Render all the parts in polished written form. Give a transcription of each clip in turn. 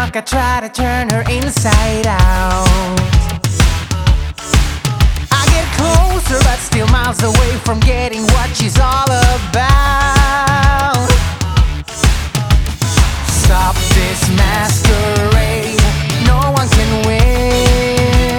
I try to turn her inside out. I get closer but still miles away from getting what she's all about. Stop this masquerade, no one can win.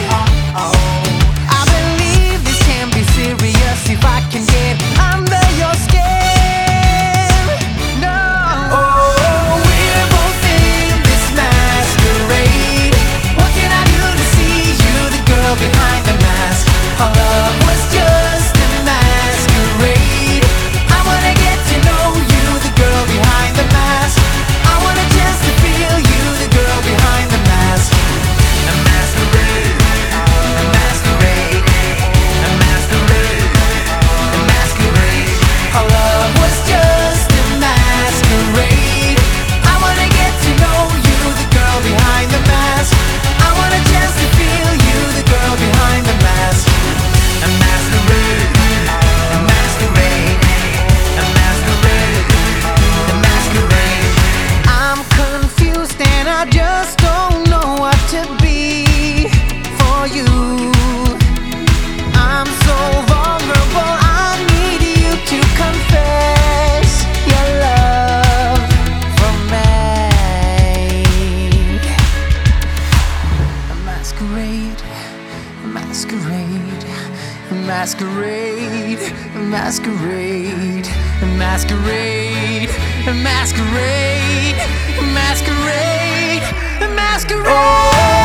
I believe this can be serious if I can get under your skin. No. Oh, we're both in this masquerade. What can I do to see you, the girl behind the mask? Our love was just a masquerade. I wanna get to know you, the girl behind the mask. I wanna just to feel you, the girl behind the mask. A masquerade, a masquerade, a masquerade, a masquerade. Our love was just a masquerade. I wanna get to know you, the girl behind the mask. I wanna just to feel you, the girl behind the mask. A masquerade, a masquerade, a masquerade, a masquerade. I'm confused and I just don't know what to be for you. I'm so vulnerable, I need you to confess your love for me. A masquerade, a masquerade, a masquerade, a masquerade, a masquerade, a masquerade, a masquerade, a masquerade.